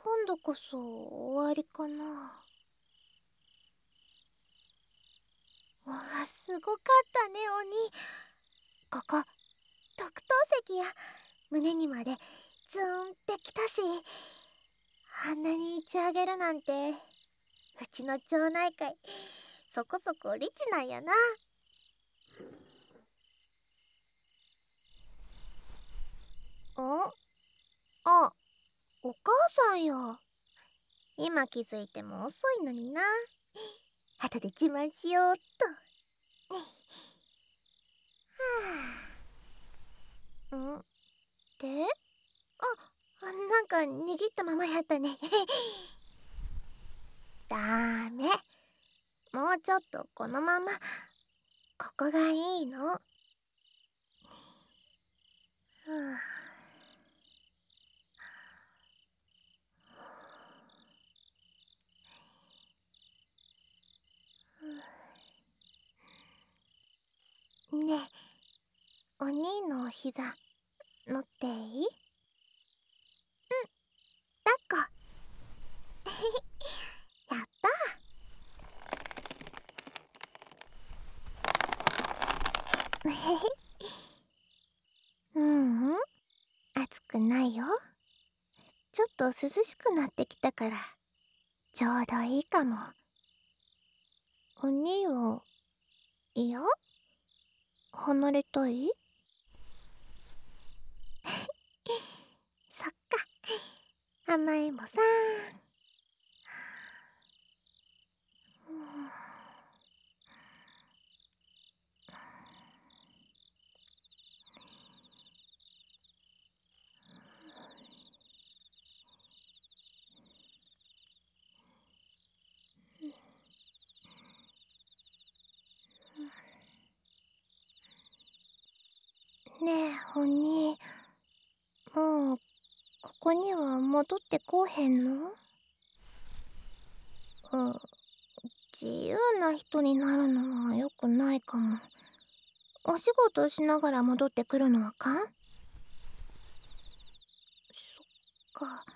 今度こそ終わりかな。わあ、すごかったね、鬼。ここ特等席や。胸にまでズーンってきたし、あんなに打ち上げるなんて。うちの町内会そこそこリッチなんやな。あ、お母さんや。今気づいても遅いのにな。後で自慢しようっと。はあ。で、なんか握ったままやったね。ダメ。もうちょっとこのまま。ここがいいの。はあ。ねえ、お兄のお膝乗っていい？抱っこ。やった。ううん、暑くないよ。ちょっと涼しくなってきたからちょうどいいかも。お兄は、いや、離れたい？そっか、甘えん坊さん。ねえ、お兄、もうここには戻ってこうへんの？自由な人になるのは良くないかも。お仕事しながら戻ってくるのはかん？そっか。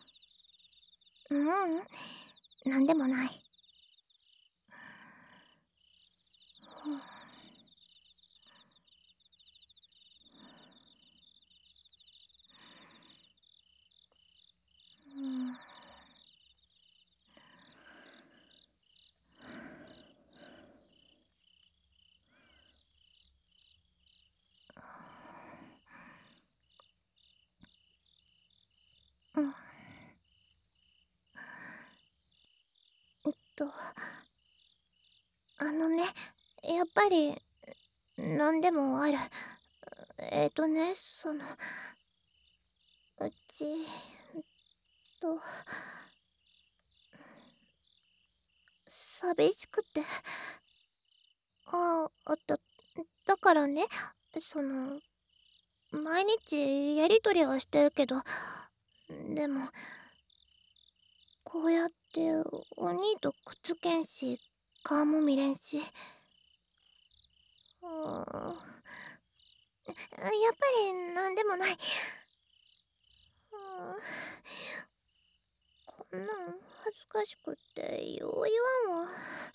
なんでもない。とやっぱり何でもある。うちと寂しくて。だからね、毎日やりとりはしてるけど、でもこうやってお兄とくっつけんし、顔も見れんし。やっぱりなんでもない。こんなん恥ずかしくってよう言わんわ。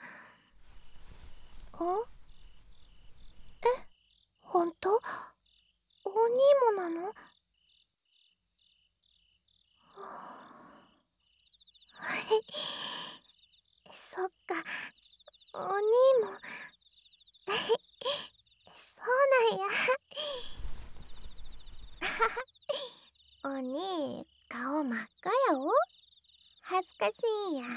ほんと？お兄もなの？そっか、お兄も。そうなんや。お兄、顔真っ赤やお。恥ずかしいんや。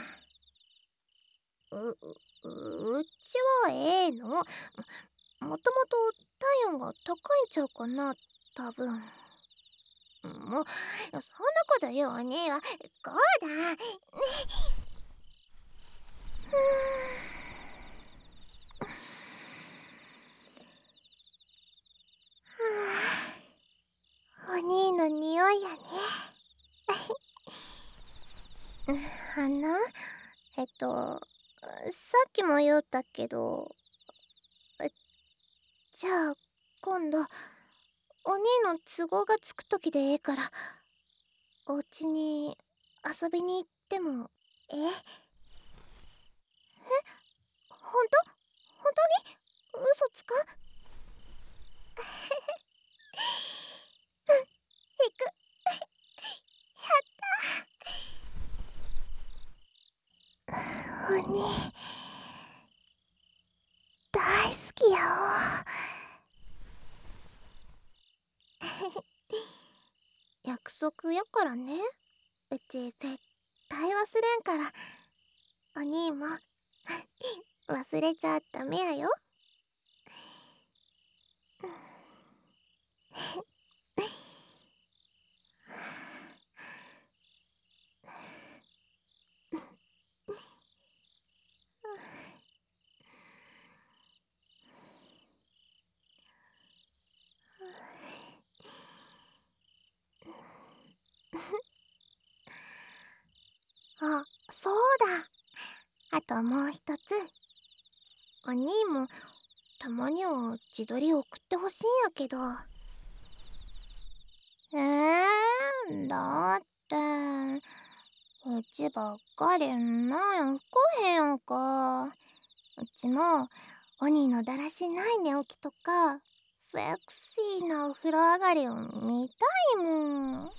うちはええの。もともと体温が高いんちゃうかな、多分。もう、そんなこと言うお兄は、こうだ。お兄の匂いやね。さっきも言うたけど、じゃあ今度お兄の都合がつく時でええから、お家に遊びに行ってもええ？本当に嘘つく？行く。鬼大好きやお。約束やからね。うち絶対忘れんから。お兄も忘れちゃダメやよ。あ、そうだ。あともう一つ。お兄もたまには自撮り送ってほしいんやけど。だってうちばっかりなんや来へんやんか。うちもお兄のだらしない寝起きとかセクシーなお風呂上がりを見たいもん。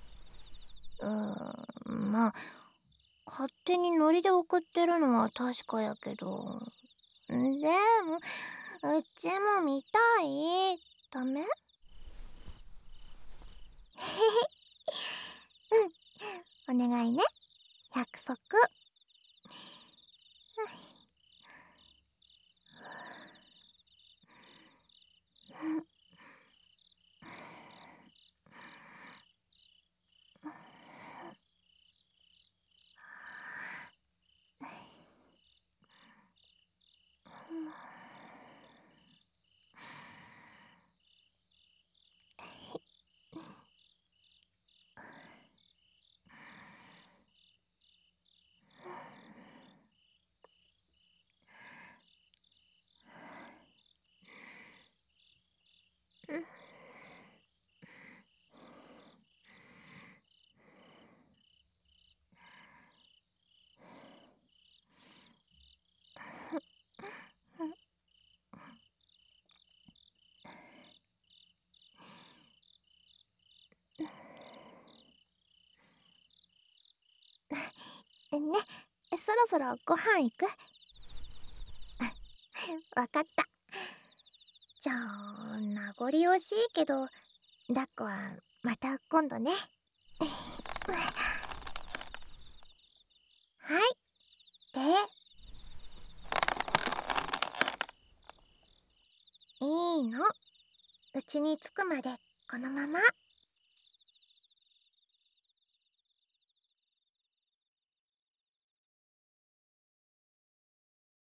まあ勝手にノリで送ってるのは確かやけど、でもうちも見たい。ダメ？うん、お願いね。約束。ね、そろそろご飯行く？わかった。じゃあ名残惜しいけど抱っこはまた今度ね。はい。で、いいの。うちに着くまでこのまま。